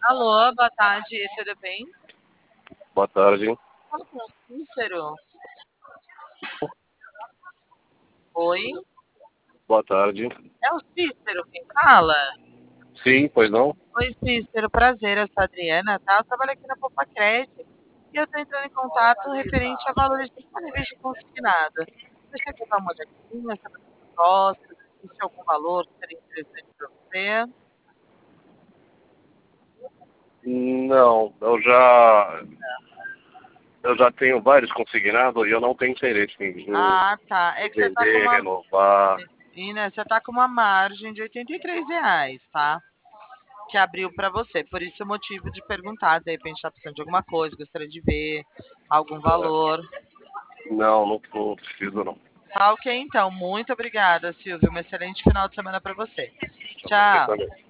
Alô, boa tarde, tudo bem? Boa tarde. Fala com o Cícero. Oi, Boa tarde. é o Cícero quem fala? Sim, pois não? Oi, Cícero, prazer, eu sou a Adriana, tá? Eu trabalho aqui na Popacred e eu tô entrando em contato referente a valores disponíveis de consignado. Você chegou a dar uma olhadinha sobre as propostas, existe algum valor que seria interessante para você? Não, eu já tenho vários consignados e eu não tenho interesse em Ah, tá. É que você tá com vender, uma, renovar. né, você tá com uma margem de R$ 83, tá? Que abriu para você. Por isso o motivo de perguntar, de repente está precisando de alguma coisa, gostaria de ver algum valor. Não, não preciso não. Tá ok, então. Muito obrigada, Silvio. Um excelente final de semana para você. Você Tchau. também.